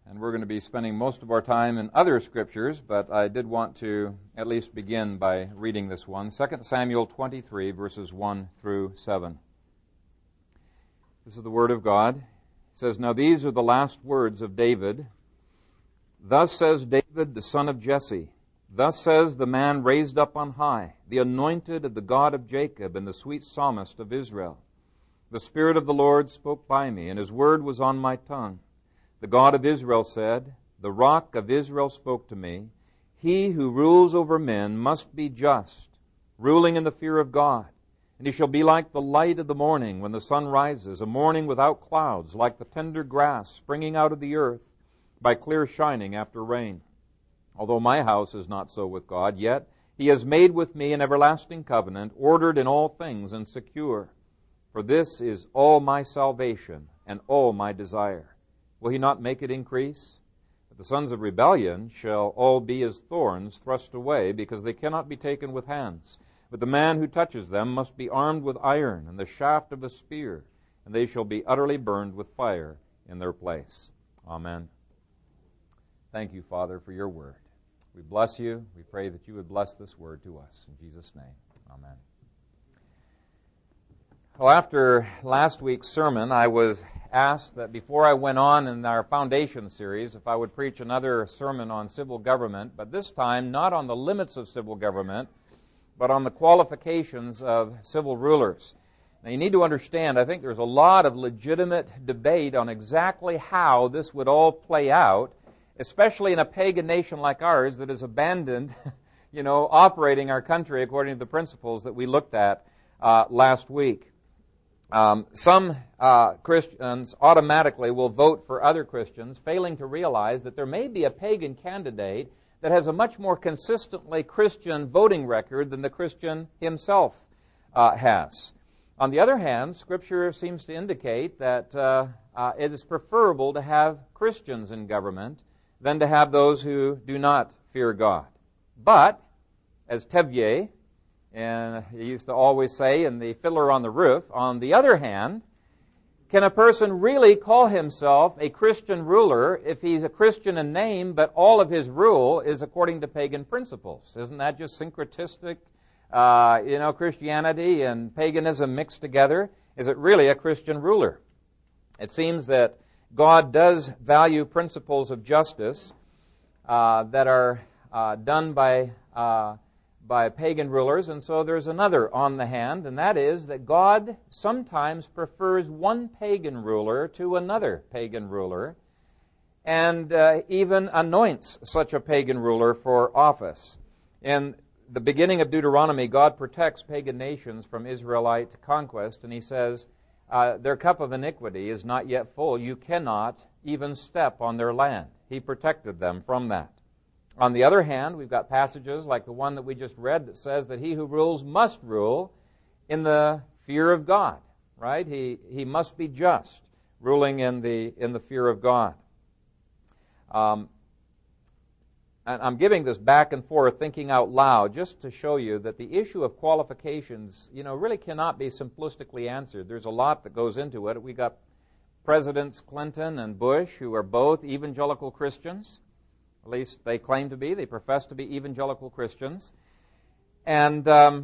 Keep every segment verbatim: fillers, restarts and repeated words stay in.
and we're going to be spending most of our time in other scriptures, but I did want to at least begin by reading this one. Second Samuel twenty-three, verses one through seven. This is the word of God. It says, "Now these are the last words of David. Thus says David, the son of Jesse. Thus says the man raised up on high, the anointed of the God of Jacob and the sweet psalmist of Israel. The Spirit of the Lord spoke by me, and His word was on my tongue. The God of Israel said, the Rock of Israel spoke to me, He who rules over men must be just, ruling in the fear of God. And he shall be like the light of the morning when the sun rises, a morning without clouds, like the tender grass springing out of the earth by clear shining after rain. Although my house is not so with God, yet He has made with me an everlasting covenant, ordered in all things and secure. For this is all my salvation and all my desire. Will He not make it increase? But the sons of rebellion shall all be as thorns thrust away, because they cannot be taken with hands. But the man who touches them must be armed with iron and the shaft of a spear, and they shall be utterly burned with fire in their place." Amen. Thank you, Father, for your word. We bless you. We pray that you would bless this word to us. In Jesus' name, amen. Well, after last week's sermon, I was asked that before I went on in our foundation series, if I would preach another sermon on civil government, but this time not on the limits of civil government, but on the qualifications of civil rulers. Now, you need to understand, I think there's a lot of legitimate debate on exactly how this would all play out, especially in a pagan nation like ours that has abandoned, you know, operating our country according to the principles that we looked at uh, last week. Um, some uh, Christians automatically will vote for other Christians, failing to realize that there may be a pagan candidate that has a much more consistently Christian voting record than the Christian himself uh, has. On the other hand, Scripture seems to indicate that uh, uh, it is preferable to have Christians in government than to have those who do not fear God. But, as Tevye, and he used to always say in The Fiddler on the Roof, on the other hand, can a person really call himself a Christian ruler if he's a Christian in name, but all of his rule is according to pagan principles? Isn't that just syncretistic, uh, you know, Christianity and paganism mixed together? Is it really a Christian ruler? It seems that God does value principles of justice uh, that are uh, done by uh, by pagan rulers, and so there's another on the hand, and that is that God sometimes prefers one pagan ruler to another pagan ruler, and uh, even anoints such a pagan ruler for office. In the beginning of Deuteronomy, God protects pagan nations from Israelite conquest, and He says, uh, their cup of iniquity is not yet full. You cannot even step on their land. He protected them from that. On the other hand, we've got passages like the one that we just read that says that he who rules must rule in the fear of God, right? He he must be just, ruling in the in the fear of God. Um, and I'm giving this back and forth, thinking out loud, just to show you that the issue of qualifications, you know, really cannot be simplistically answered. There's a lot that goes into it. We got Presidents Clinton and Bush, who are both evangelical Christians. At least they claim to be. They profess to be evangelical Christians. And um,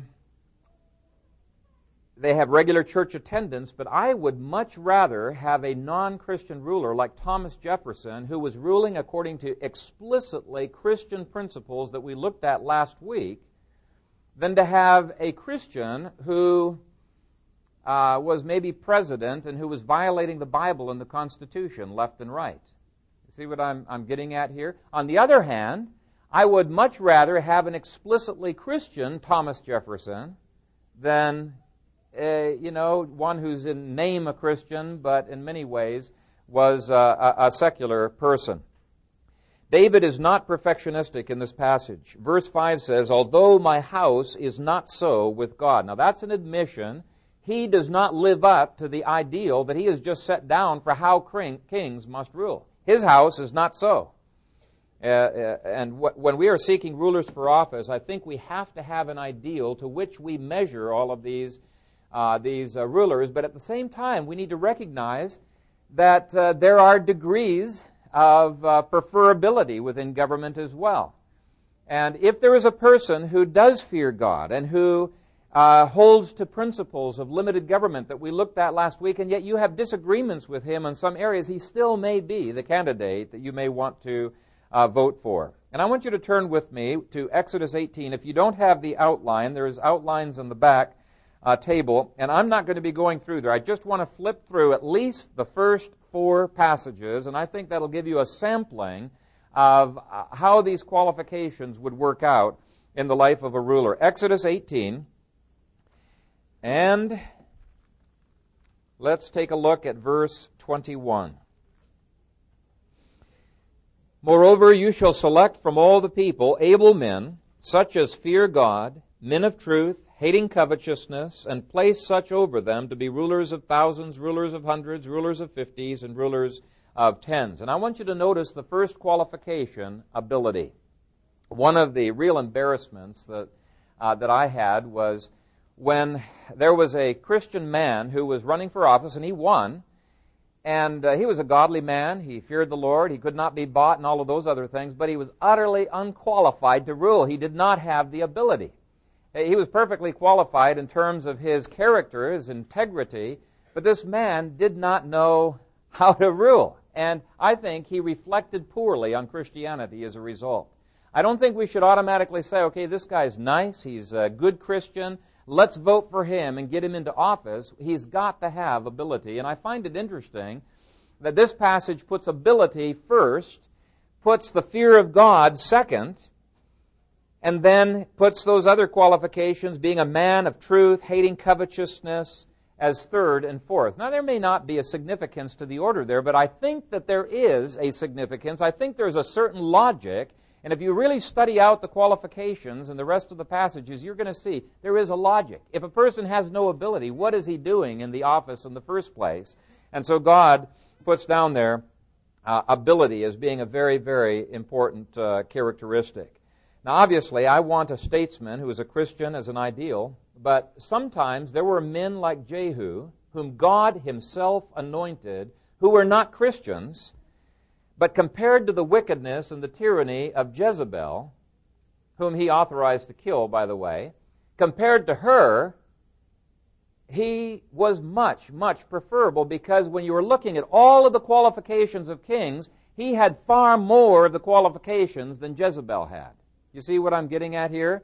they have regular church attendance, but I would much rather have a non-Christian ruler like Thomas Jefferson, who was ruling according to explicitly Christian principles that we looked at last week, than to have a Christian who uh, was maybe president and who was violating the Bible and the Constitution left and right. See what I'm, I'm getting at here? On the other hand, I would much rather have an explicitly Christian Thomas Jefferson than, uh, you know, one who's in name a Christian, but in many ways was uh, a, a secular person. David is not perfectionistic in this passage. Verse five says, although my house is not so with God. Now that's an admission. He does not live up to the ideal that he has just set down for how kings must rule. His house is not so. Uh, uh, and wh- when we are seeking rulers for office, I think we have to have an ideal to which we measure all of these uh, these uh, rulers. But at the same time, we need to recognize that uh, there are degrees of uh, preferability within government as well. And if there is a person who does fear God and who uh, holds to principles of limited government that we looked at last week, and yet you have disagreements with him in some areas, he still may be the candidate that you may want to uh, vote for. And I want you to turn with me to Exodus eighteen. If you don't have the outline, there's outlines on the back uh, table, and I'm not going to be going through there. I just want to flip through at least the first four passages, and I think that'll give you a sampling of uh, how these qualifications would work out in the life of a ruler. Exodus eighteen, and let's take a look at verse twenty-one. Moreover, you shall select from all the people able men, such as fear God, men of truth, hating covetousness, and place such over them to be rulers of thousands, rulers of hundreds, rulers of fifties, and rulers of tens. And I want you to notice the first qualification, ability. One of the real embarrassments that uh, that I had was when there was a Christian man who was running for office, and he won, and uh, he was a godly man. He feared the Lord. He could not be bought and all of those other things, but he was utterly unqualified to rule. He did not have the ability. He was perfectly qualified in terms of his character, his integrity, but this man did not know how to rule. And I think he reflected poorly on Christianity as a result. I don't think we should automatically say, okay, this guy's nice, he's a good Christian, let's vote for him and get him into office. He's got to have ability. And I find it interesting that this passage puts ability first, puts the fear of God second, and then puts those other qualifications, being a man of truth, hating covetousness, as third and fourth. Now, there may not be a significance to the order there, but I think that there is a significance. I think there's a certain logic, and if you really study out the qualifications and the rest of the passages, you're going to see there is a logic. If a person has no ability, what is he doing in the office in the first place? And so God puts down there uh, ability as being a very, very important uh, characteristic. Now, obviously, I want a statesman who is a Christian as an ideal, but sometimes there were men like Jehu, whom God himself anointed, who were not Christians, but compared to the wickedness and the tyranny of Jezebel, whom he authorized to kill, by the way, compared to her, he was much, much preferable, because when you were looking at all of the qualifications of kings, he had far more of the qualifications than Jezebel had. You see what I'm getting at here?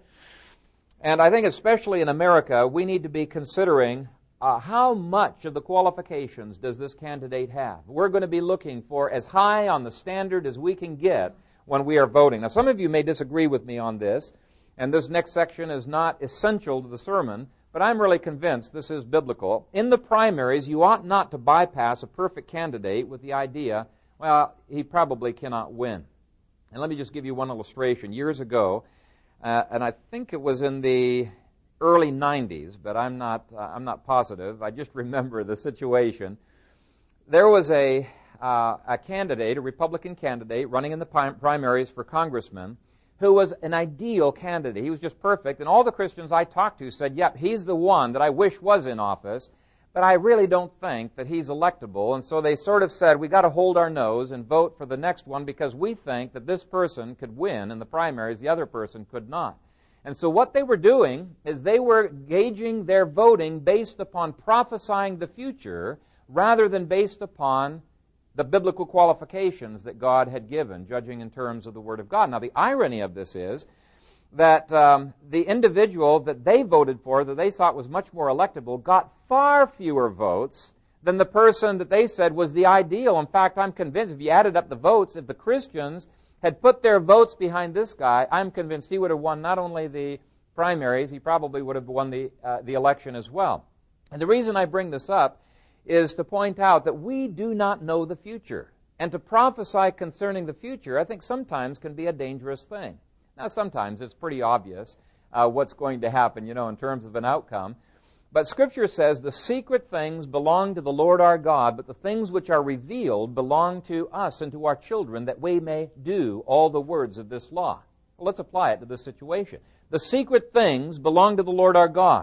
And I think especially in America, we need to be considering uh, how much of the qualifications does this candidate have. We're going to be looking for as high on the standard as we can get when we are voting. Now, some of you may disagree with me on this, and this next section is not essential to the sermon, but I'm really convinced this is biblical. In the primaries, you ought not to bypass a perfect candidate with the idea, well, he probably cannot win. And let me just give you one illustration. Years ago, uh, and I think it was in the early nineties, but I'm not uh, I'm not positive. I just remember the situation. There was a uh, a candidate, a Republican candidate, running in the primaries for congressman, who was an ideal candidate. He was just perfect, and all the Christians I talked to said, "Yep, he's the one that I wish was in office." But I really don't think that he's electable. And so they sort of said, we got to hold our nose and vote for the next one because we think that this person could win in the primaries, the other person could not. And so what they were doing is they were gauging their voting based upon prophesying the future rather than based upon the biblical qualifications that God had given, judging in terms of the Word of God. Now, the irony of this is that um, the individual that they voted for, that they thought was much more electable, got far fewer votes than the person that they said was the ideal. In fact, I'm convinced if you added up the votes, if the Christians had put their votes behind this guy, I'm convinced he would have won not only the primaries, he probably would have won the, uh, the election as well. And the reason I bring this up is to point out that we do not know the future. And to prophesy concerning the future, I think sometimes can be a dangerous thing. Now, sometimes it's pretty obvious uh, what's going to happen, you know, in terms of an outcome. But Scripture says the secret things belong to the Lord our God, but the things which are revealed belong to us and to our children, that we may do all the words of this law. Well, let's apply it to this situation. The secret things belong to the Lord our God.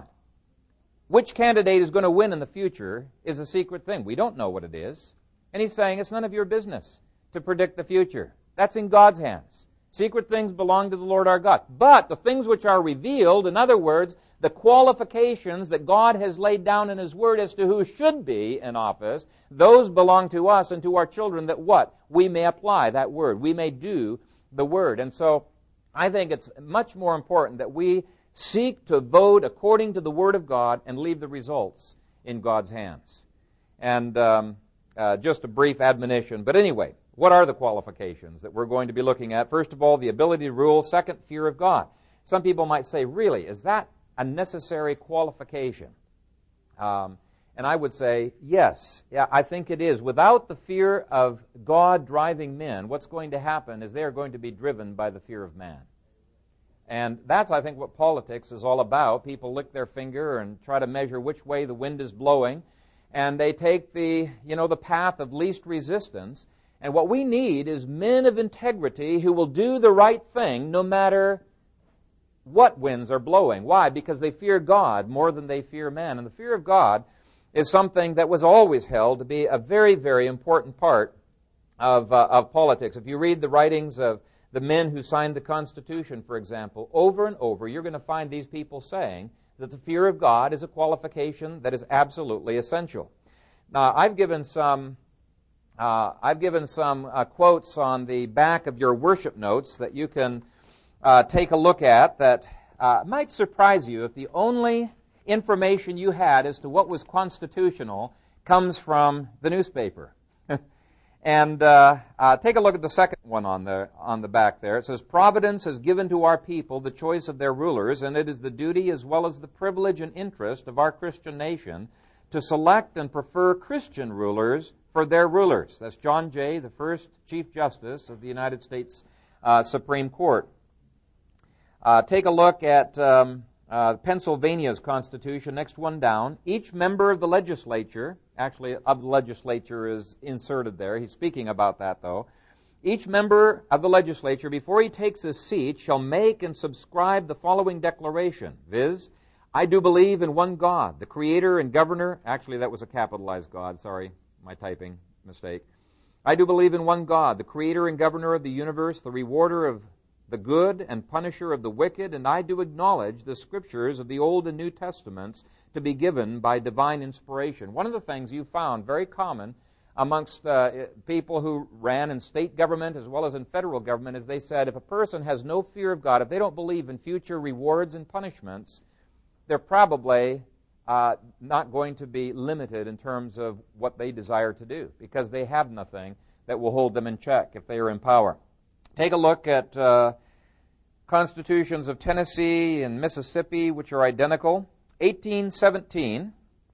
Which candidate is going to win in the future is a secret thing. We don't know what it is. And he's saying it's none of your business. to predict the future. That's in God's hands. Secret things belong to the Lord our God. But the things which are revealed, in other words, the qualifications that God has laid down in His Word as to who should be in office, those belong to us and to our children, that what? We may apply that Word. We may do the Word. And so I think it's much more important that we seek to vote according to the Word of God and leave the results in God's hands. And um, uh, just a brief admonition. But anyway, what are the qualifications that we're going to be looking at? First of all, the ability to rule. Second, fear of God. Some people might say, really, is that a necessary qualification? Um, and I would say, yes, yeah, I think it is. Without the fear of God driving men, what's going to happen is they are going to be driven by the fear of man. And that's, I think, what politics is all about. People lick their finger and try to measure which way the wind is blowing, and they take the, you know, the path of least resistance. And what we need is men of integrity who will do the right thing no matter what winds are blowing. Why? Because they fear God more than they fear man. And the fear of God is something that was always held to be a very, very important part of, uh, of politics. If you read the writings of the men who signed the Constitution, for example, over and over, you're going to find these people saying that the fear of God is a qualification that is absolutely essential. Now, I've given some uh, I've given some uh, quotes on the back of your worship notes that you can uh, take a look at that uh, might surprise you if the only information you had as to what was constitutional comes from the newspaper. And uh, uh, take a look at the second one on the on the back there. It says, "Providence has given to our people the choice of their rulers, and it is the duty as well as the privilege and interest of our Christian nation to select and prefer Christian rulers for their rulers." That's John Jay, the first Chief Justice of the United States uh, Supreme Court. Uh, take a look at um, uh, Pennsylvania's Constitution, next one down. Each member of the legislature, actually of the legislature is inserted there. He's speaking about that, though. Each member of the legislature, before he takes his seat, shall make and subscribe the following declaration, viz., "I do believe in one God, the Creator and Governor," actually that was a capitalized God, sorry, my typing mistake. "I do believe in one God, the Creator and Governor of the universe, the rewarder of the good and punisher of the wicked, and I do acknowledge the Scriptures of the Old and New Testaments to be given by divine inspiration." One of the things you found very common amongst uh, people who ran in state government as well as in federal government is they said if a person has no fear of God, if they don't believe in future rewards and punishments, they're probably uh, not going to be limited in terms of what they desire to do because they have nothing that will hold them in check if they are in power. Take a look at uh, constitutions of Tennessee and Mississippi, which are identical. eighteen seventeen,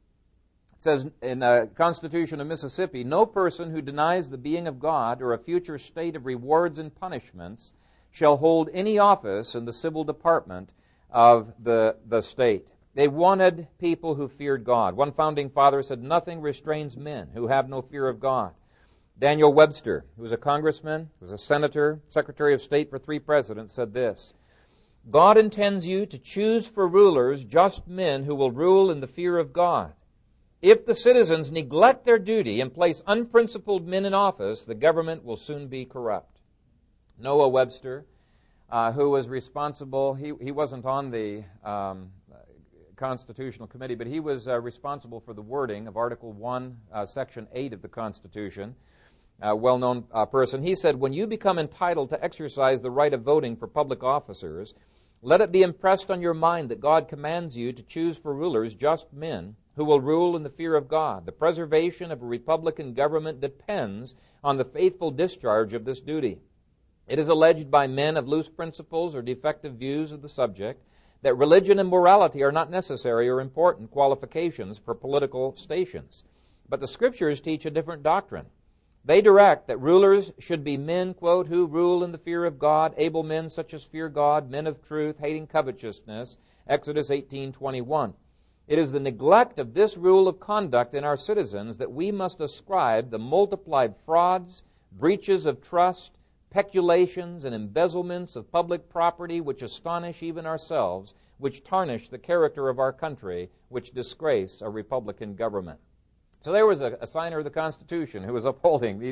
it says in the Constitution of Mississippi, "No person who denies the being of God or a future state of rewards and punishments shall hold any office in the civil department of the, the state." They wanted people who feared God. One founding father said, "Nothing restrains men who have no fear of God." Daniel Webster, who was a congressman, was a senator, secretary of state for three presidents, said this, "God intends you to choose for rulers just men who will rule in the fear of God. If the citizens neglect their duty and place unprincipled men in office, the government will soon be corrupt." Noah Webster, uh, who was responsible, he, he wasn't on the um, Constitutional Committee, but he was uh, responsible for the wording of Article one, uh, Section eight of the Constitution. A well-known uh, person. He said, "When you become entitled to exercise the right of voting for public officers, let it be impressed on your mind that God commands you to choose for rulers just men who will rule in the fear of God. The preservation of a republican government depends on the faithful discharge of this duty. It is alleged by men of loose principles or defective views of the subject that religion and morality are not necessary or important qualifications for political stations. But the Scriptures teach a different doctrine. They direct that rulers should be men, quote, "who rule in the fear of God, able men such as fear God, men of truth, hating covetousness," Exodus eighteen twenty-one. It is the neglect of this rule of conduct in our citizens that we must ascribe the multiplied frauds, breaches of trust, peculations, and embezzlements of public property which astonish even ourselves, which tarnish the character of our country, which disgrace a republican government. So there was a, a signer of the Constitution who was upholding these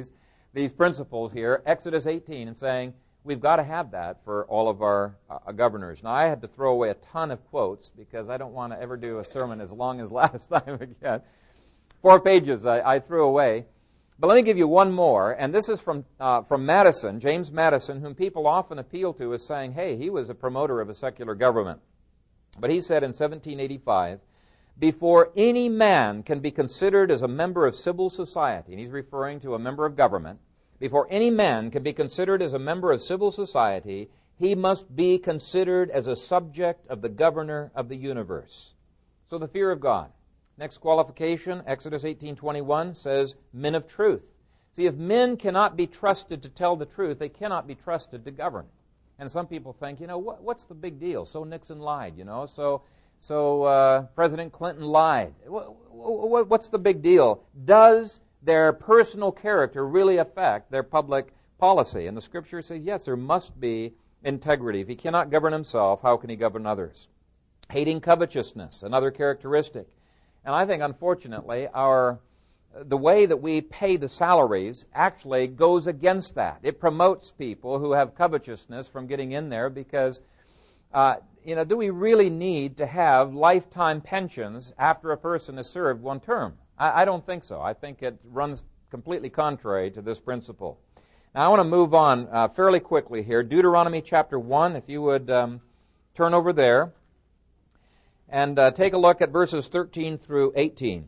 these principles here, Exodus eighteen, and saying, we've got to have that for all of our uh, governors. Now, I had to throw away a ton of quotes because I don't want to ever do a sermon as long as last time again. Four pages I, I threw away. But let me give you one more, and this is from uh, from Madison, James Madison, whom people often appeal to as saying, hey, he was a promoter of a secular government. But he said in seventeen eighty-five, before any man can be considered as a member of civil society, and he's referring to a member of government, before any man can be considered as a member of civil society, he must be considered as a subject of the governor of the universe. So the fear of God. Next qualification, Exodus eighteen twenty-one says, men of truth. See, if men cannot be trusted to tell the truth, they cannot be trusted to govern. And some people think, you know, what, what's the big deal? So Nixon lied, you know, so so uh, President Clinton lied. What, what, what's the big deal? Does their personal character really affect their public policy? And the Scripture says, yes, there must be integrity. If he cannot govern himself, how can he govern others? Hating covetousness, another characteristic. And I think, unfortunately, our the way that we pay the salaries actually goes against that. It promotes people who have covetousness from getting in there because, uh, you know, do we really need to have lifetime pensions after a person has served one term? I, I don't think so. I think it runs completely contrary to this principle. Now, I want to move on uh, fairly quickly here. Deuteronomy chapter one, if you would um, turn over there. And uh, take a look at verses thirteen through eighteen.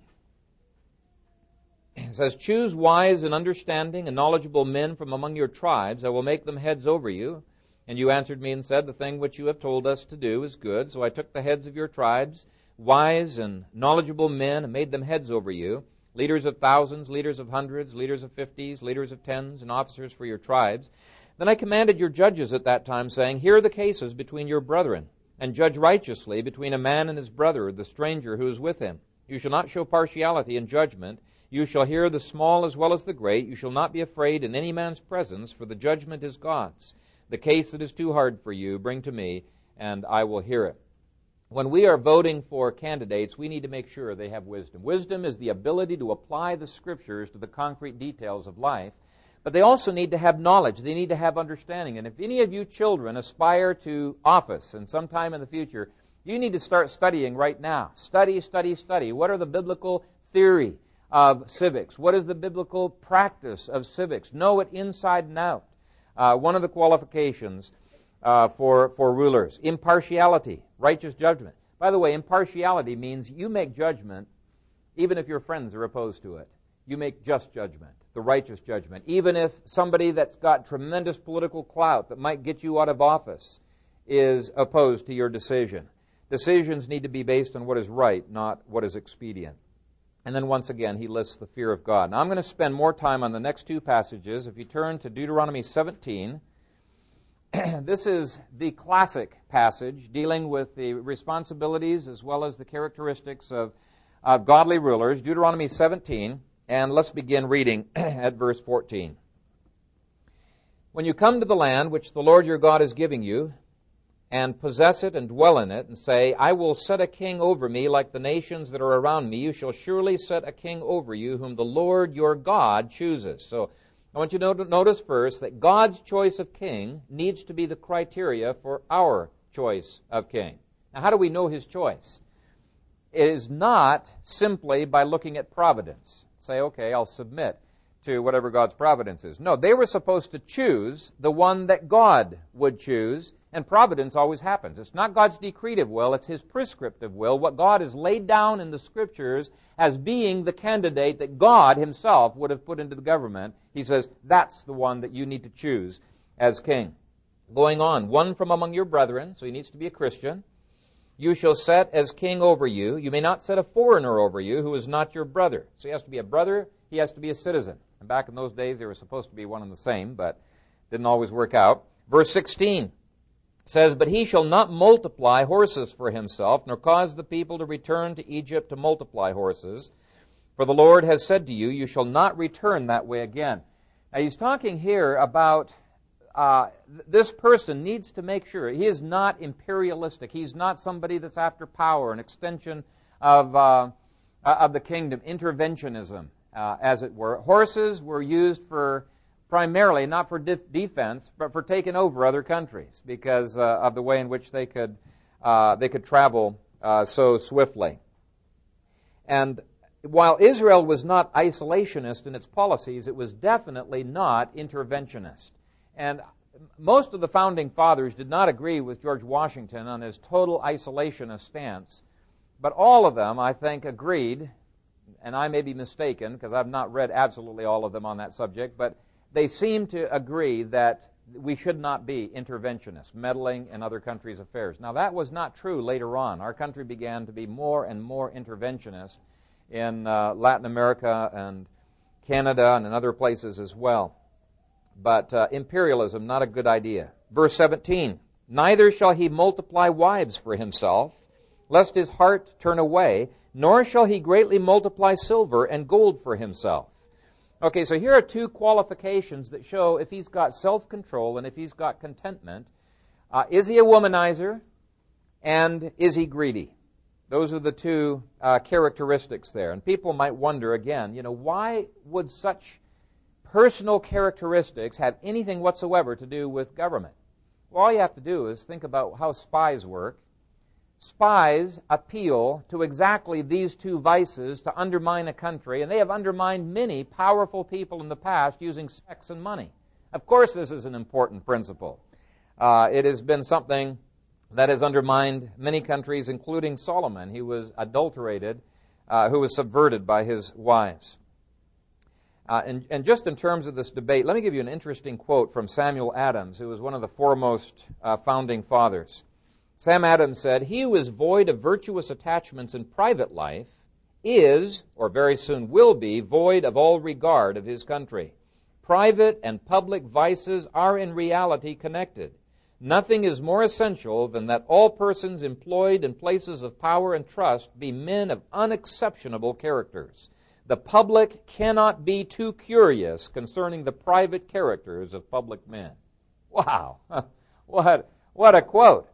It says, choose wise and understanding and knowledgeable men from among your tribes. I will make them heads over you. And you answered me and said, the thing which you have told us to do is good. So I took the heads of your tribes, wise and knowledgeable men, and made them heads over you, leaders of thousands, leaders of hundreds, leaders of fifties, leaders of tens, and officers for your tribes. Then I commanded your judges at that time, saying, here are the cases between your brethren, and judge righteously between a man and his brother, or the stranger who is with him. You shall not show partiality in judgment. You shall hear the small as well as the great. You shall not be afraid in any man's presence, for the judgment is God's. The case that is too hard for you, bring to me, and I will hear it. When we are voting for candidates, we need to make sure they have wisdom. Wisdom is the ability to apply the Scriptures to the concrete details of life. But they also need to have knowledge. They need to have understanding. And if any of you children aspire to office and sometime in the future, you need to start studying right now. Study, study, study. What are the biblical theory of civics? What is the biblical practice of civics? Know it inside and out. Uh, one of the qualifications uh, for, for rulers. Impartiality, righteous judgment. By the way, impartiality means you make judgment even if your friends are opposed to it. You make just judgment, the righteous judgment. Even if somebody that's got tremendous political clout that might get you out of office is opposed to your decision. Decisions need to be based on what is right, not what is expedient. And then once again, he lists the fear of God. Now I'm going to spend more time on the next two passages. If you turn to Deuteronomy seventeen, this is the classic passage dealing with the responsibilities as well as the characteristics of, of godly rulers. Deuteronomy seventeen. And let's begin reading at verse fourteen. When you come to the land which the Lord your God is giving you, and possess it and dwell in it, and say, I will set a king over me like the nations that are around me, you shall surely set a king over you whom the Lord your God chooses. So I want you to notice first that God's choice of king needs to be the criteria for our choice of king. Now, how do we know his choice? It is not simply by looking at providence. Say, okay, I'll submit to whatever God's providence is. No, they were supposed to choose the one that God would choose, and providence always happens. It's not God's decretive will, it's his prescriptive will, what God has laid down in the Scriptures as being the candidate that God himself would have put into the government. He says, that's the one that you need to choose as king. Going on, one from among your brethren, so he needs to be a Christian, you shall set as king over you. You may not set a foreigner over you who is not your brother. So he has to be a brother, he has to be a citizen. And back in those days, they were supposed to be one and the same, but didn't always work out. Verse sixteen says, but he shall not multiply horses for himself, nor cause the people to return to Egypt to multiply horses. For the Lord has said to you, you shall not return that way again. Now he's talking here about Uh, this person needs to make sure he is not imperialistic. He's not somebody that's after power, an extension of uh, of the kingdom, interventionism, uh, as it were. Horses were used for primarily not for def- defense, but for taking over other countries because uh, of the way in which they could uh, they could travel uh, so swiftly. And while Israel was not isolationist in its policies, it was definitely not interventionist. And most of the founding fathers did not agree with George Washington on his total isolationist stance, but all of them, I think, agreed, and I may be mistaken because I've not read absolutely all of them on that subject, but they seem to agree that we should not be interventionists, meddling in other countries' affairs. Now, that was not true later on. Our country began to be more and more interventionist in uh, Latin America and Canada and in other places as well. But uh, imperialism, not a good idea. Verse seventeen, neither shall he multiply wives for himself, lest his heart turn away, nor shall he greatly multiply silver and gold for himself. Okay, so here are two qualifications that show if he's got self-control and if he's got contentment. Uh, is he a womanizer? And is he greedy? Those are the two uh, characteristics there. And people might wonder again, you know, why would such personal characteristics have anything whatsoever to do with government? Well, all you have to do is think about how spies work. Spies appeal to exactly these two vices to undermine a country, and they have undermined many powerful people in the past using sex and money. Of course, this is an important principle. Uh, it has been something that has undermined many countries, including Solomon. He was adulterated, uh, who was subverted by his wives. Uh, and, and just in terms of this debate, let me give you an interesting quote from Samuel Adams, who was one of the foremost uh, founding fathers. Sam Adams said, he who is void of virtuous attachments in private life is, or very soon will be, void of all regard of his country. Private and public vices are in reality connected. Nothing is more essential than that all persons employed in places of power and trust be men of unexceptionable characters. The public cannot be too curious concerning the private characters of public men. Wow. What, what a quote.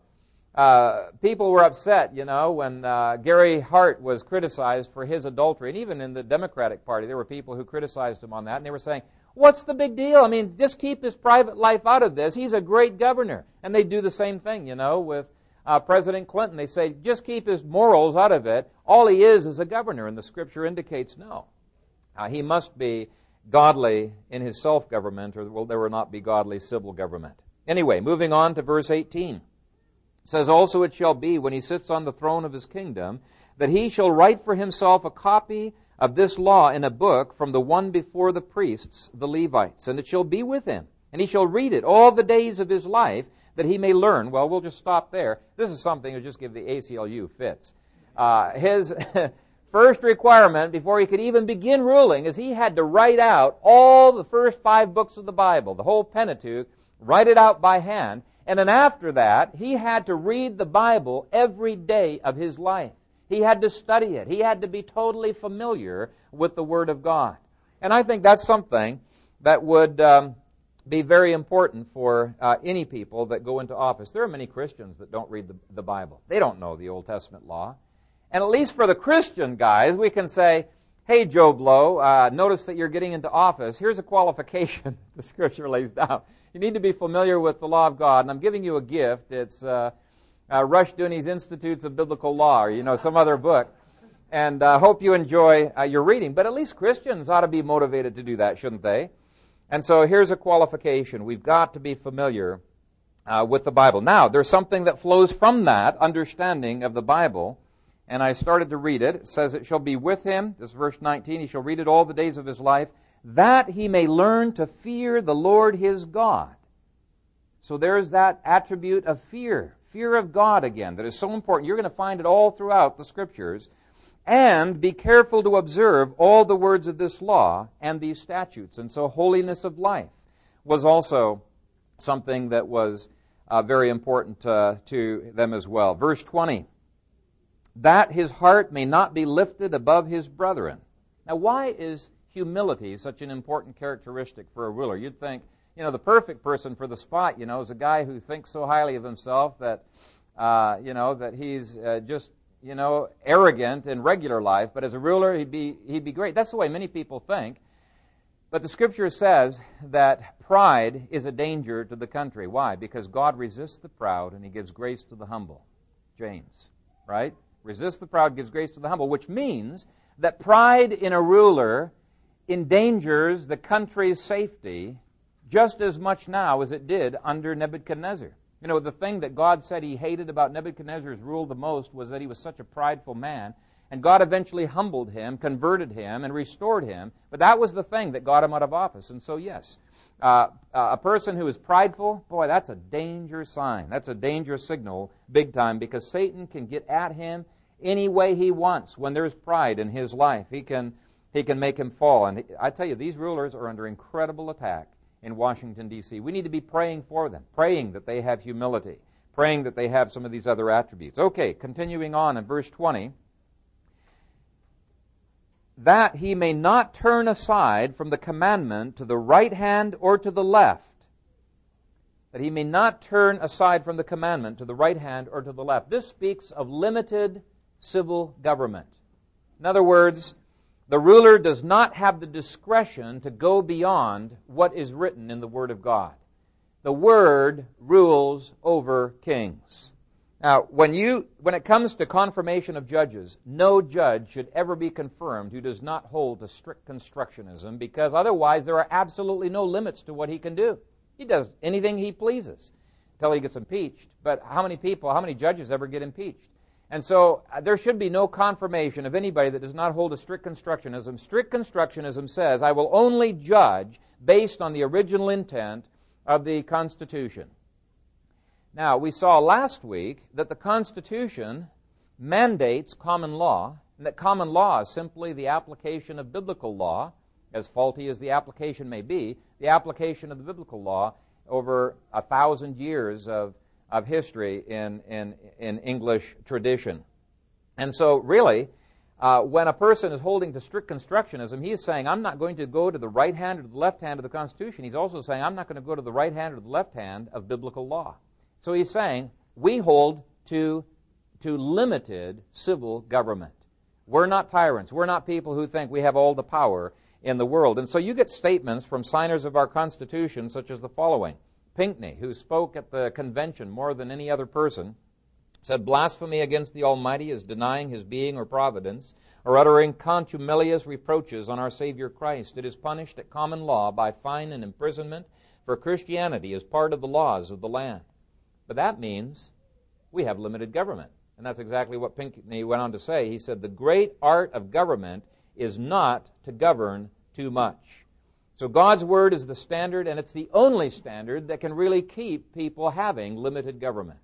Uh, people were upset, you know, when uh, Gary Hart was criticized for his adultery. And even in the Democratic Party, there were people who criticized him on that. And they were saying, what's the big deal? I mean, just keep his private life out of this. He's a great governor. And they do the same thing, you know, with uh, President Clinton. They say, just keep his morals out of it. All he is is a governor. And the Scripture indicates no. Uh, he must be godly in his self-government, or well, there will not be godly civil government. Anyway, moving on to verse eighteen. It says, also it shall be, when he sits on the throne of his kingdom, that he shall write for himself a copy of this law in a book from the one before the priests, the Levites. And it shall be with him, and he shall read it all the days of his life, that he may learn. Well, we'll just stop there. This is something to just give the A C L U fits. Uh, his first requirement before he could even begin ruling is he had to write out all the first five books of the Bible, the whole Pentateuch, write it out by hand. And then after that, he had to read the Bible every day of his life. He had to study it. He had to be totally familiar with the Word of God. And I think that's something that would um, be very important for uh, any people that go into office. There are many Christians that don't read the, the Bible. They don't know the Old Testament law. And at least for the Christian guys, we can say, hey, Joe Blow, uh, notice that you're getting into office. Here's a qualification the Scripture lays down. You need to be familiar with the law of God, and I'm giving you a gift. It's uh, uh, Rushdoony's Institutes of Biblical Law, or, you know, some other book. And I uh, hope you enjoy uh, your reading. But at least Christians ought to be motivated to do that, shouldn't they? And so here's a qualification. We've got to be familiar uh, with the Bible. Now, there's something that flows from that understanding of the Bible. And I started to read it. It says, it shall be with him, this is verse nineteen, he shall read it all the days of his life, that he may learn to fear the Lord his God. So there's that attribute of fear, fear of God again, that is so important. You're going to find it all throughout the Scriptures. And be careful to observe all the words of this law and these statutes. And so holiness of life was also something that was uh, very important uh, to them as well. Verse twenty, that his heart may not be lifted above his brethren. Now, why is humility is such an important characteristic for a ruler? You'd think, you know, the perfect person for the spot, you know, is a guy who thinks so highly of himself that, uh, you know, that he's uh, just, you know, arrogant in regular life, but as a ruler, he'd be he'd be great. That's the way many people think. But the Scripture says that pride is a danger to the country. Why? Because God resists the proud and He gives grace to the humble. James, right? Resist the proud, gives grace to the humble, which means that pride in a ruler endangers the country's safety just as much now as it did under Nebuchadnezzar. You know, the thing that God said He hated about Nebuchadnezzar's rule the most was that he was such a prideful man. And God eventually humbled him, converted him, and restored him. But that was the thing that got him out of office. And so, yes, uh, uh, a person who is prideful, boy, that's a danger sign. That's a danger signal big time, because Satan can get at him any way he wants when there's pride in his life. He can, he can make him fall. And I tell you, these rulers are under incredible attack in Washington, D C We need to be praying for them, praying that they have humility, praying that they have some of these other attributes. Okay, continuing on in verse twenty. That he may not turn aside from the commandment to the right hand or to the left. That he may not turn aside from the commandment to the right hand or to the left. This speaks of limited civil government. In other words, the ruler does not have the discretion to go beyond what is written in the Word of God. The Word rules over kings. Now, when you when it comes to confirmation of judges, no judge should ever be confirmed who does not hold to strict constructionism, because otherwise there are absolutely no limits to what he can do. He does anything he pleases until he gets impeached. But how many people, how many judges ever get impeached? And so uh, there should be no confirmation of anybody that does not hold to strict constructionism. Strict constructionism says, I will only judge based on the original intent of the Constitution. Now, we saw last week that the Constitution mandates common law, and that common law is simply the application of biblical law, as faulty as the application may be, the application of the biblical law over a thousand years of, of history in, in, in English tradition. And so, really, uh, when a person is holding to strict constructionism, he is saying, I'm not going to go to the right hand or the left hand of the Constitution. He's also saying, I'm not going to go to the right hand or the left hand of biblical law. So he's saying, we hold to, to limited civil government. We're not tyrants. We're not people who think we have all the power in the world. And so you get statements from signers of our Constitution such as the following. Pinckney, who spoke at the convention more than any other person, said, blasphemy against the Almighty is denying His being or providence, or uttering contumelious reproaches on our Savior Christ. It is punished at common law by fine and imprisonment, for Christianity is part of the laws of the land. But that means we have limited government. And that's exactly what Pinckney went on to say. He said, the great art of government is not to govern too much. So God's Word is the standard, and it's the only standard that can really keep people having limited government.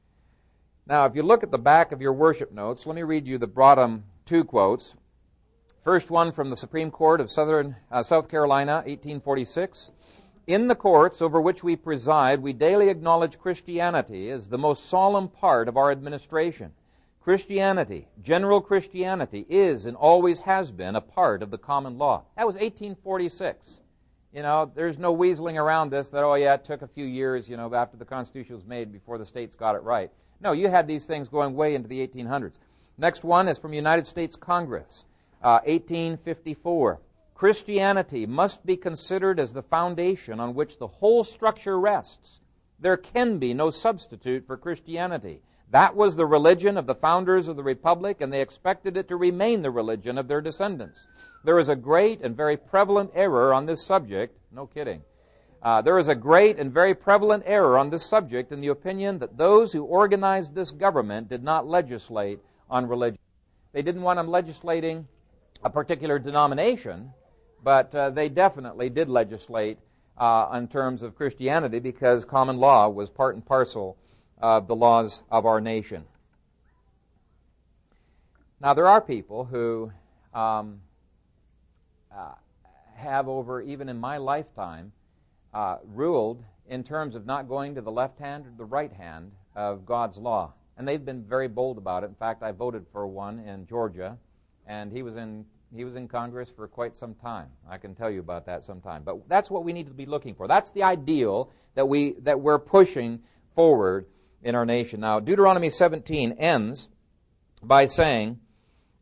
Now, if you look at the back of your worship notes, let me read you the bottom two quotes. First one from the Supreme Court of Southern uh, South Carolina, eighteen forty-six. In the courts over which we preside, we daily acknowledge Christianity as the most solemn part of our administration. Christianity, general Christianity, is and always has been a part of the common law. That was eighteen forty-six. You know, there's no weaseling around this that, oh yeah, it took a few years, you know, after the Constitution was made before the states got it right. No, you had these things going way into the eighteen hundreds. Next one is from United States Congress, uh, eighteen fifty-four. Christianity must be considered as the foundation on which the whole structure rests. There can be no substitute for Christianity. That was the religion of the founders of the Republic, and they expected it to remain the religion of their descendants. There is a great and very prevalent error on this subject. No kidding. Uh, there is a great and very prevalent error on this subject in the opinion that those who organized this government did not legislate on religion. They didn't want them legislating a particular denomination, but uh, they definitely did legislate uh, in terms of Christianity, because common law was part and parcel of the laws of our nation. Now, there are people who um, uh, have over, even in my lifetime, uh, ruled in terms of not going to the left hand or the right hand of God's law. And they've been very bold about it. In fact, I voted for one in Georgia, and he was in He was in Congress for quite some time. I can tell you about that sometime. But that's what we need to be looking for. That's the ideal that, we, that we're pushing forward in our nation. Now, Deuteronomy seventeen ends by saying,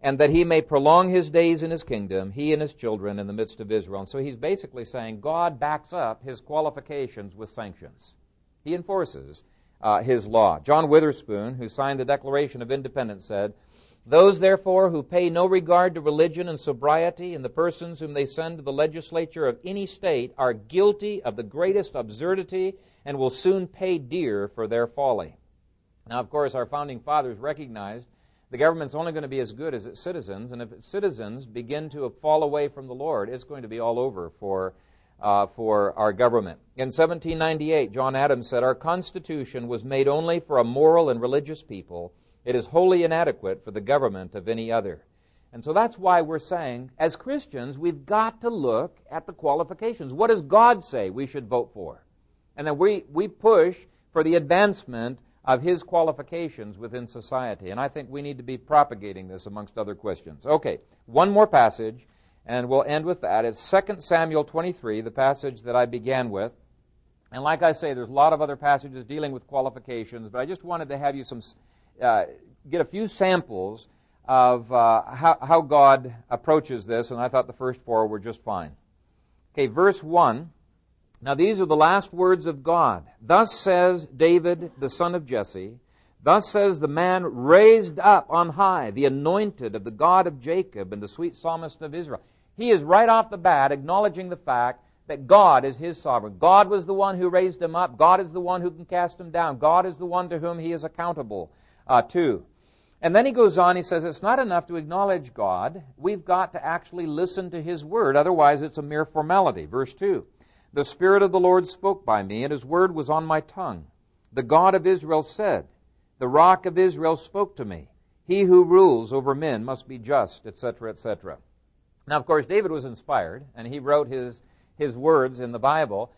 and that he may prolong his days in his kingdom, he and his children in the midst of Israel. And so he's basically saying God backs up his qualifications with sanctions. He enforces uh, his law. John Witherspoon, who signed the Declaration of Independence, said, "Those, therefore, who pay no regard to religion and sobriety in the persons whom they send to the legislature of any state are guilty of the greatest absurdity and will soon pay dear for their folly." Now, of course, our founding fathers recognized the government's only going to be as good as its citizens, and if its citizens begin to fall away from the Lord, it's going to be all over for uh, for our government. In seventeen ninety-eight, John Adams said, "Our Constitution was made only for a moral and religious people. It is wholly inadequate for the government of any other." And so that's why we're saying, as Christians, we've got to look at the qualifications. What does God say we should vote for? And then we, we push for the advancement of His qualifications within society. And I think we need to be propagating this amongst other Christians. Okay, one more passage, and we'll end with that. It's Second Samuel twenty-three, the passage that I began with. And like I say, there's a lot of other passages dealing with qualifications, but I just wanted to have you some... Uh, get a few samples of uh, how, how God approaches this, and I thought the first four were just fine. Okay, verse one. "Now these are the last words of God. Thus says David, the son of Jesse, thus says the man raised up on high, the anointed of the God of Jacob and the sweet psalmist of Israel." He is right off the bat acknowledging the fact that God is his sovereign. God was the one who raised him up. God is the one who can cast him down. God is the one to whom he is accountable uh, to. And then he goes on, he says, it's not enough to acknowledge God. We've got to actually listen to His word. Otherwise, it's a mere formality. Verse two, "The Spirit of the Lord spoke by me, and His word was on my tongue. The God of Israel said, the Rock of Israel spoke to me. He who rules over men must be just," et cetera, et cetera. Now, of course, David was inspired, and he wrote his, his words in the Bible.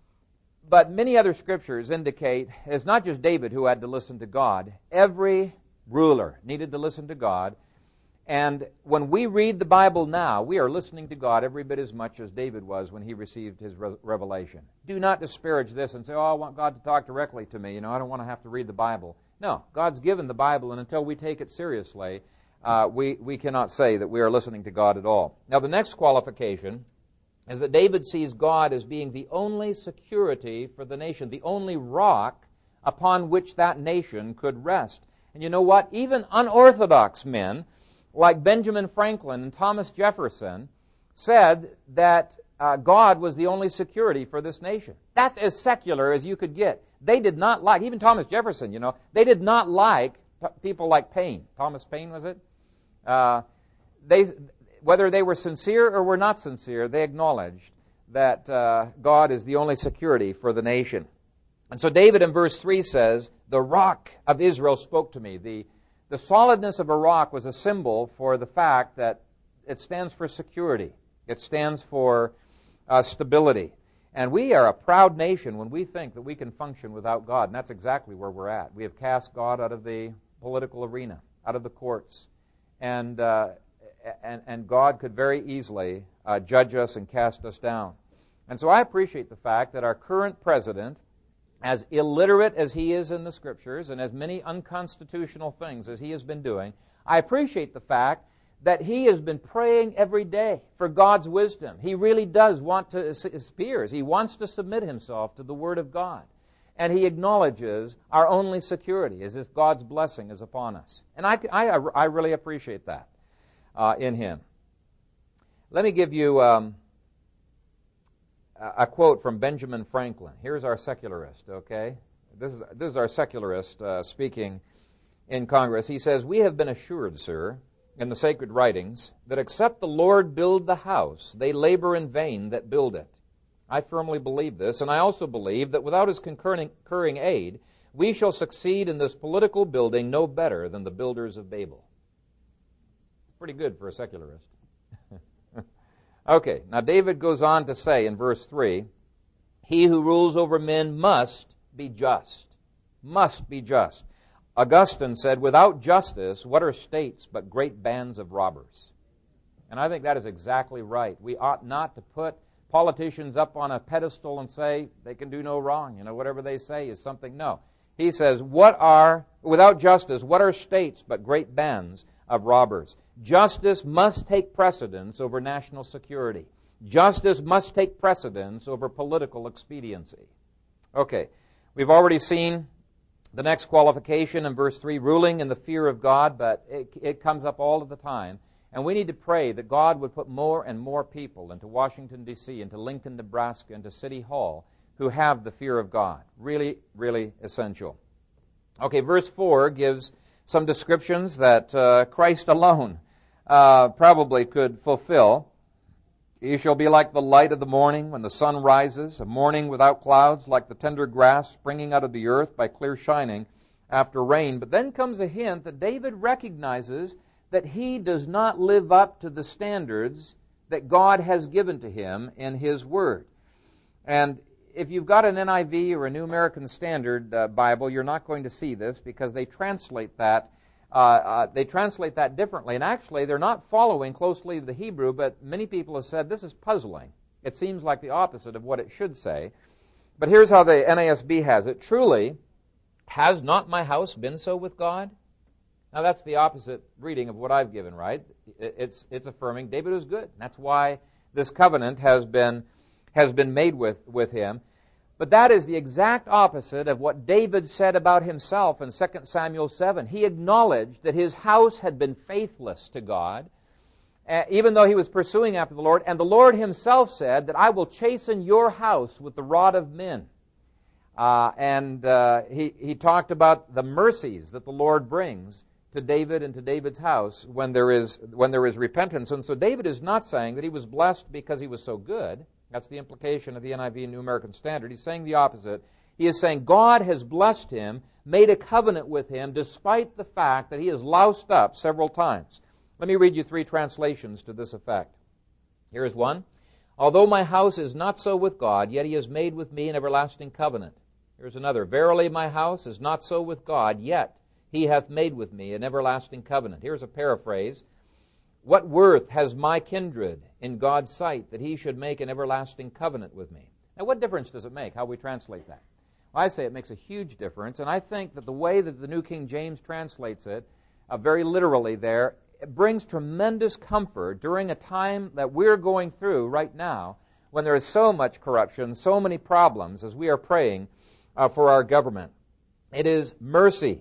But many other scriptures indicate it's not just David who had to listen to God. Every ruler needed to listen to God. And when we read the Bible now, we are listening to God every bit as much as David was when he received his re- revelation. Do not disparage this and say, "Oh, I want God to talk directly to me. You know, I don't want to have to read the Bible." No, God's given the Bible, and until we take it seriously, uh, we, we cannot say that we are listening to God at all. Now, the next qualification is that David sees God as being the only security for the nation, the only rock upon which that nation could rest. And you know what? Even unorthodox men like Benjamin Franklin and Thomas Jefferson said that uh, God was the only security for this nation. That's as secular as you could get. They did not like, even Thomas Jefferson, you know, they did not like t- people like Paine. Thomas Paine, was it? Uh, they, whether they were sincere or were not sincere, they acknowledged that uh, God is the only security for the nation. And so David in verse three says, "The Rock of Israel spoke to me." The, the solidness of a rock was a symbol for the fact that it stands for security. It stands for uh, stability. And we are a proud nation when we think that we can function without God. And that's exactly where we're at. We have cast God out of the political arena, out of the courts. And, uh, and, and God could very easily uh, judge us and cast us down. And so I appreciate the fact that our current president, as illiterate as he is in the Scriptures and as many unconstitutional things as he has been doing, I appreciate the fact that he has been praying every day for God's wisdom. He really does want to, his peers, he wants to submit himself to the Word of God. And he acknowledges our only security as if God's blessing is upon us. And I, I, I really appreciate that uh, in him. Let me give you... Um, a quote from Benjamin Franklin. Here's our secularist, okay? This is, this is our secularist uh, speaking in Congress. He says, "We have been assured, sir, in the sacred writings, that except the Lord build the house, they labor in vain that build it. I firmly believe this, and I also believe that without His concurring, concurring aid, we shall succeed in this political building no better than the builders of Babel." Pretty good for a secularist. Okay, now David goes on to say in verse three, "He who rules over men must be just." Must be just. Augustine said, "Without justice, what are states but great bands of robbers?" And I think that is exactly right. We ought not to put politicians up on a pedestal and say they can do no wrong. You know, whatever they say is something. No. He says, "What are, without justice, what are states but great bands of robbers. Justice must take precedence over national security. Justice must take precedence over political expediency. Okay, we've already seen the next qualification in verse three, ruling in the fear of God, but it, it comes up all of the time. And we need to pray that God would put more and more people into Washington, D C, into Lincoln, Nebraska, into City Hall, who have the fear of God. Really, really essential. Okay, verse four gives some descriptions that uh, Christ alone uh, probably could fulfill. He shall be like the light of the morning when the sun rises, a morning without clouds, like the tender grass springing out of the earth by clear shining after rain. But then comes a hint that David recognizes that he does not live up to the standards that God has given to him in His Word. And if you've got an N I V or a New American Standard uh, Bible, you're not going to see this because they translate that uh, uh, they translate that differently. And actually, they're not following closely the Hebrew, but many people have said this is puzzling. It seems like the opposite of what it should say. But here's how the N A S B has it. Truly, has not my house been so with God? Now, that's the opposite reading of what I've given, right? It's it's affirming David was good. That's why this covenant has been has been made with, with him. But that is the exact opposite of what David said about himself in Second Samuel seven. He acknowledged that his house had been faithless to God, uh, even though he was pursuing after the Lord. And the Lord Himself said that I will chasten your house with the rod of men. Uh, and uh, he, he talked about the mercies that the Lord brings to David and to David's house when there is when there is repentance. And so David is not saying that he was blessed because he was so good. That's the implication of the N I V and New American Standard. He's saying the opposite. He is saying God has blessed him, made a covenant with him, despite the fact that he has loused up several times. Let me read you three translations to this effect. Here is one. Although my house is not so with God, yet He has made with me an everlasting covenant. Here's another. Verily my house is not so with God, yet He hath made with me an everlasting covenant. Here's a paraphrase. What worth has my kindred in God's sight that He should make an everlasting covenant with me? Now, what difference does it make how we translate that? Well, I say it makes a huge difference, and I think that the way that the New King James translates it, uh, very literally there, it brings tremendous comfort during a time that we're going through right now when there is so much corruption, so many problems as we are praying uh, for our government. It is mercy,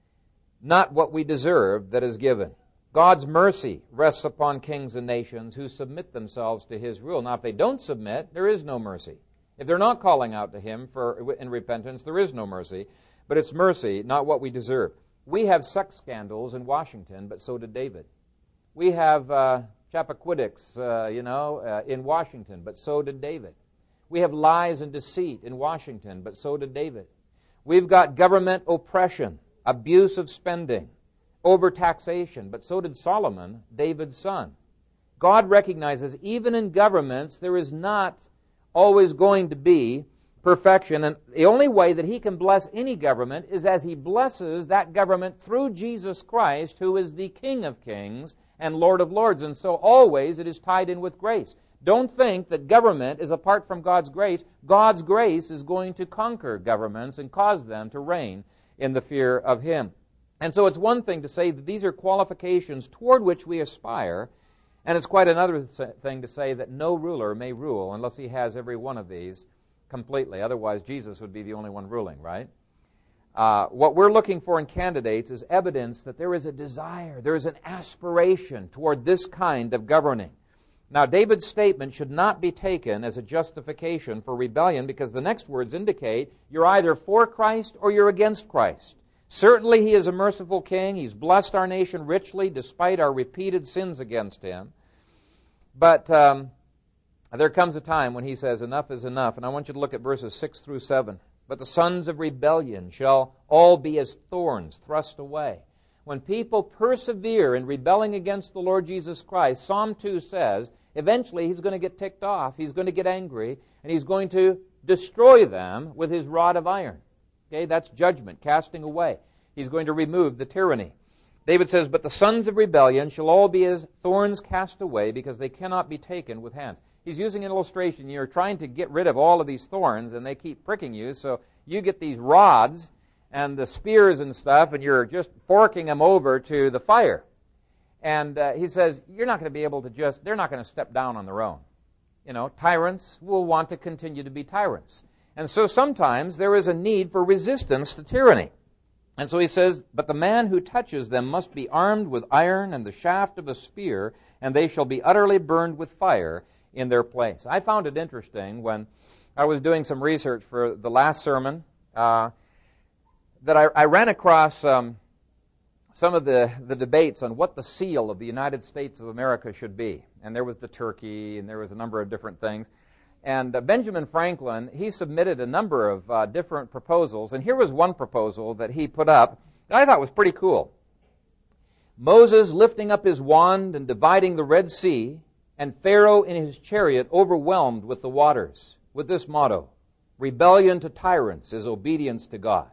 not what we deserve, that is given. God's mercy rests upon kings and nations who submit themselves to His rule. Now, if they don't submit, there is no mercy. If they're not calling out to Him for in repentance, there is no mercy. But it's mercy, not what we deserve. We have sex scandals in Washington, but so did David. We have uh, Chappaquiddick's, uh, you know, uh, in Washington, but so did David. We have lies and deceit in Washington, but so did David. We've got government oppression, abuse of spending, overtaxation, but so did Solomon, David's son. God recognizes even in governments there is not always going to be perfection, and the only way that He can bless any government is as He blesses that government through Jesus Christ, who is the King of kings and Lord of lords, and so always it is tied in with grace. Don't think that government is apart from God's grace. God's grace is going to conquer governments and cause them to reign in the fear of Him. And so it's one thing to say that these are qualifications toward which we aspire, and it's quite another thing to say that no ruler may rule unless he has every one of these completely. Otherwise, Jesus would be the only one ruling, right? Uh, what we're looking for in candidates is evidence that there is a desire, there is an aspiration toward this kind of governing. Now, David's statement should not be taken as a justification for rebellion because the next words indicate you're either for Christ or you're against Christ. Certainly He is a merciful king. He's blessed our nation richly despite our repeated sins against Him. But um, there comes a time when He says enough is enough. And I want you to look at verses six through seven. But the sons of rebellion shall all be as thorns thrust away. When people persevere in rebelling against the Lord Jesus Christ, Psalm two says, eventually He's going to get ticked off. He's going to get angry, and He's going to destroy them with His rod of iron. Okay, that's judgment, casting away. He's going to remove the tyranny. David says, but the sons of rebellion shall all be as thorns cast away because they cannot be taken with hands. He's using an illustration. You're trying to get rid of all of these thorns, and they keep pricking you, so you get these rods and the spears and stuff, and you're just forking them over to the fire. And uh, he says, you're not going to be able to just, they're not going to step down on their own. You know, tyrants will want to continue to be tyrants. And so sometimes there is a need for resistance to tyranny. And so he says, but the man who touches them must be armed with iron and the shaft of a spear, and they shall be utterly burned with fire in their place. I found it interesting when I was doing some research for the last sermon uh, that I, I ran across um, some of the, the debates on what the seal of the United States of America should be. And there was the turkey, and there was a number of different things. And uh, Benjamin Franklin, he submitted a number of uh, different proposals, and here was one proposal that he put up that I thought was pretty cool. Moses lifting up his wand and dividing the Red Sea, and Pharaoh in his chariot overwhelmed with the waters, with this motto, rebellion to tyrants is obedience to God.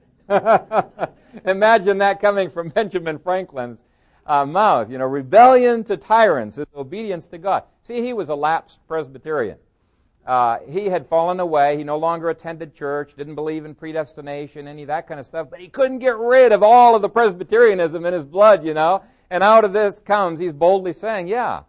Imagine that coming from Benjamin Franklin's uh, mouth. You know, rebellion to tyrants is obedience to God. See, he was a lapsed Presbyterian. Uh, he had fallen away. He no longer attended church, didn't believe in predestination, any of that kind of stuff. But he couldn't get rid of all of the Presbyterianism in his blood, you know. And out of this comes, he's boldly saying, yeah,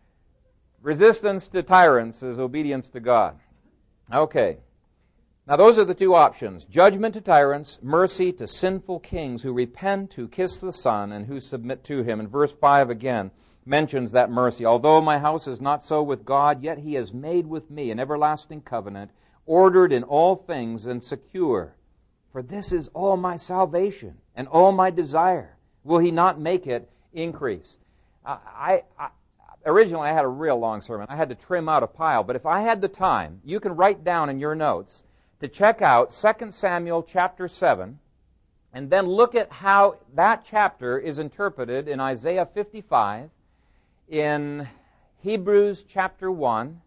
resistance to tyrants is obedience to God. Okay. Now those are the two options. Judgment to tyrants, mercy to sinful kings who repent, who kiss the Son, and who submit to Him. And verse five again mentions that mercy. Although my house is not so with God, yet He has made with me an everlasting covenant, ordered in all things and secure. For this is all my salvation and all my desire. Will He not make it increase? Uh, I, I Originally I had a real long sermon. I had to trim out a pile. But if I had the time, you can write down in your notes to check out Second Samuel chapter seven, and then look at how that chapter is interpreted in Isaiah fifty-five, in Hebrews chapter one,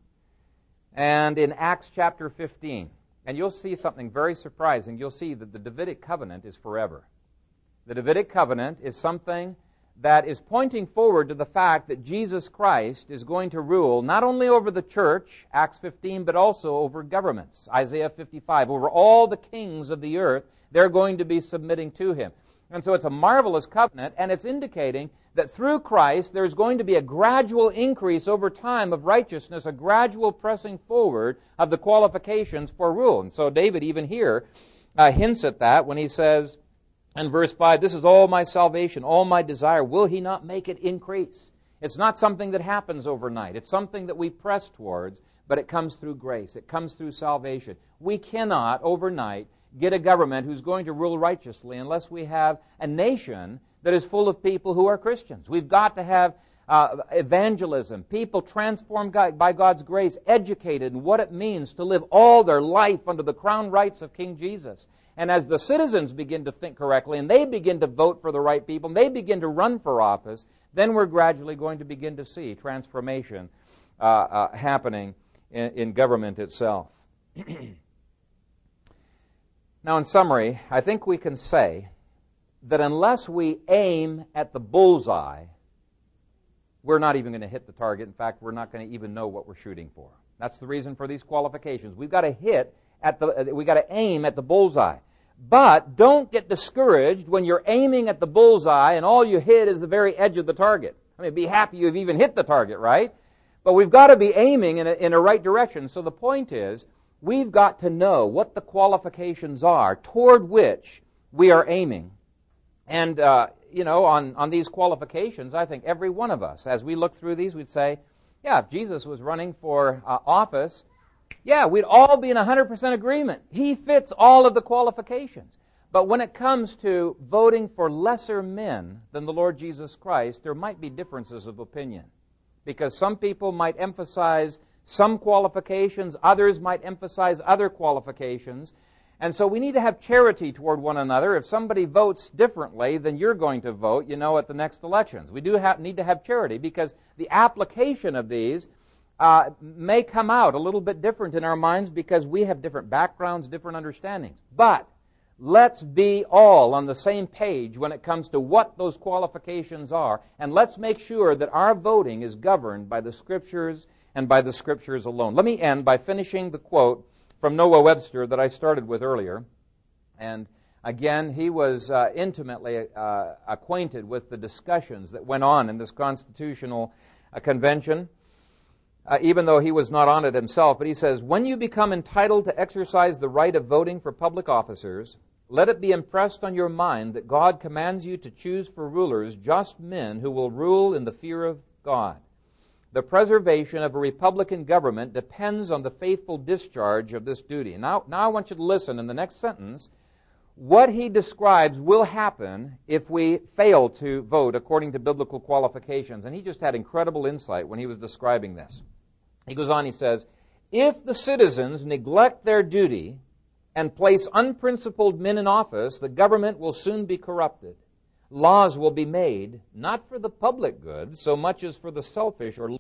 and in Acts chapter fifteen. And you'll see something very surprising. You'll see that the Davidic covenant is forever. The Davidic covenant is something that is pointing forward to the fact that Jesus Christ is going to rule not only over the church, Acts fifteen, but also over governments, Isaiah fifty-five. Over all the kings of the earth, they're going to be submitting to Him. And so it's a marvelous covenant, and it's indicating that through Christ there's going to be a gradual increase over time of righteousness, a gradual pressing forward of the qualifications for rule. And so David even here uh, hints at that when he says, in verse five, this is all my salvation, all my desire. Will He not make it increase? It's not something that happens overnight. It's something that we press towards, but it comes through grace. It comes through salvation. We cannot overnight get a government who's going to rule righteously unless we have a nation that is full of people who are Christians. We've got to have uh, evangelism, people transformed by God's grace, educated in what it means to live all their life under the crown rights of King Jesus. And as the citizens begin to think correctly, and they begin to vote for the right people, and they begin to run for office, then we're gradually going to begin to see transformation uh, uh, happening in, in government itself. Now, in summary, I think we can say that unless we aim at the bullseye, we're not even going to hit the target. In fact, we're not going to even know what we're shooting for. That's the reason for these qualifications. We've got to hit at the, we've got to aim at the bullseye. But don't get discouraged when you're aiming at the bullseye and all you hit is the very edge of the target. I mean, be happy you've even hit the target, right? But we've got to be aiming in a, in a right direction. So the point is, we've got to know what the qualifications are toward which we are aiming. And, uh, you know, on, on these qualifications, I think every one of us, as we look through these, we'd say, yeah, if Jesus was running for uh, office, yeah, we'd all be in one hundred percent agreement. He fits all of the qualifications. But when it comes to voting for lesser men than the Lord Jesus Christ, there might be differences of opinion. Because some people might emphasize some qualifications, others might emphasize other qualifications. And so we need to have charity toward one another. If somebody votes differently than you're going to vote, you know, at the next elections. We do have, need to have charity because the application of these Uh, may come out a little bit different in our minds because we have different backgrounds, different understandings. But let's be all on the same page when it comes to what those qualifications are, and let's make sure that our voting is governed by the Scriptures and by the Scriptures alone. Let me end by finishing the quote from Noah Webster that I started with earlier. And Again, he was uh, intimately uh, acquainted with the discussions that went on in this constitutional uh, convention, uh, even though he was not on it himself. But he says, when you become entitled to exercise the right of voting for public officers, let it be impressed on your mind that God commands you to choose for rulers just men who will rule in the fear of God. The preservation of a republican government depends on the faithful discharge of this duty. Now, now I want you to listen in the next sentence. What he describes will happen if we fail to vote according to biblical qualifications. And he just had incredible insight when he was describing this. He goes on, he says, if the citizens neglect their duty and place unprincipled men in office, the government will soon be corrupted. Laws will be made, not for the public good, so much as for the selfish or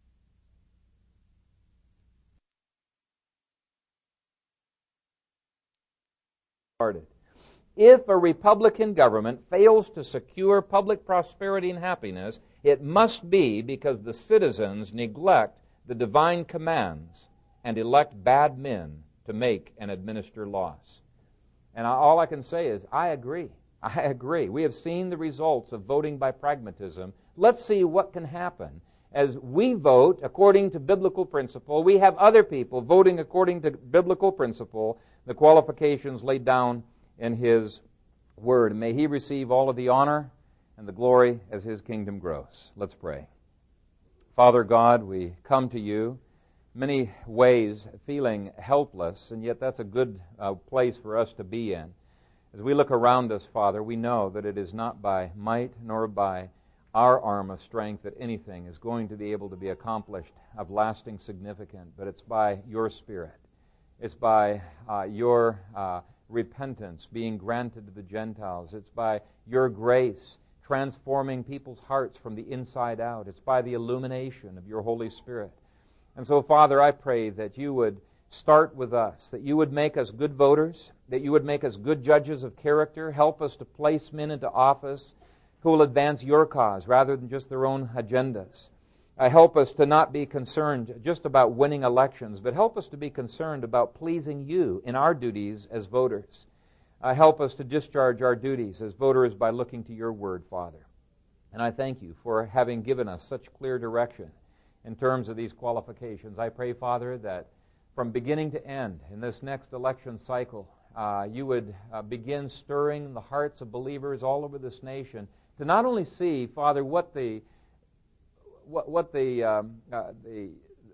started. If a Republican government fails to secure public prosperity and happiness, it must be because the citizens neglect the divine commands and elect bad men to make and administer laws. And all I can say is, I agree. I agree. We have seen the results of voting by pragmatism. Let's see what can happen. As we vote according to biblical principle, we have other people voting according to biblical principle, the qualifications laid down in His Word. May He receive all of the honor and the glory as His kingdom grows. Let's pray. Father God, we come to You many ways feeling helpless, and yet that's a good uh, place for us to be in. As we look around us, Father, we know that it is not by might nor by our arm of strength that anything is going to be able to be accomplished of lasting significance, but it's by Your Spirit. It's by uh, Your uh, repentance being granted to the Gentiles. It's by Your grace transforming people's hearts from the inside out. It's by the illumination of Your Holy Spirit. And so, Father, I pray that You would start with us, that You would make us good voters, that You would make us good judges of character, help us to place men into office who will advance Your cause rather than just their own agendas. Uh, help us to not be concerned just about winning elections, but help us to be concerned about pleasing You in our duties as voters. Uh, help us to discharge our duties as voters by looking to Your Word, Father. And I thank You for having given us such clear direction in terms of these qualifications. I pray, Father, that from beginning to end in this next election cycle, uh, You would uh, begin stirring the hearts of believers all over this nation to not only see, Father, what the what, what the um, uh, the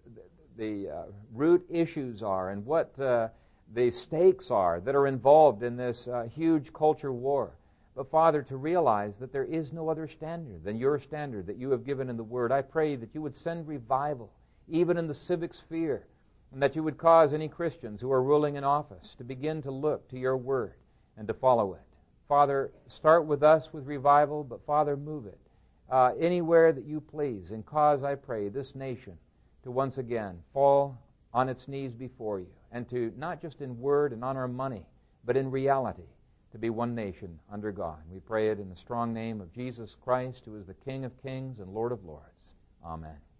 the uh, root issues are and what uh, the stakes are that are involved in this uh, huge culture war, but Father, to realize that there is no other standard than Your standard that You have given in the Word. I pray that You would send revival even in the civic sphere, and that You would cause any Christians who are ruling in office to begin to look to Your Word and to follow it. Father, start with us with revival, but Father, move it uh, anywhere that You please, and cause, I pray, this nation to once again fall on its knees before You, and to, not just in word and on our money, but in reality, to be one nation under God. We pray it in the strong name of Jesus Christ, who is the King of kings and Lord of lords. Amen.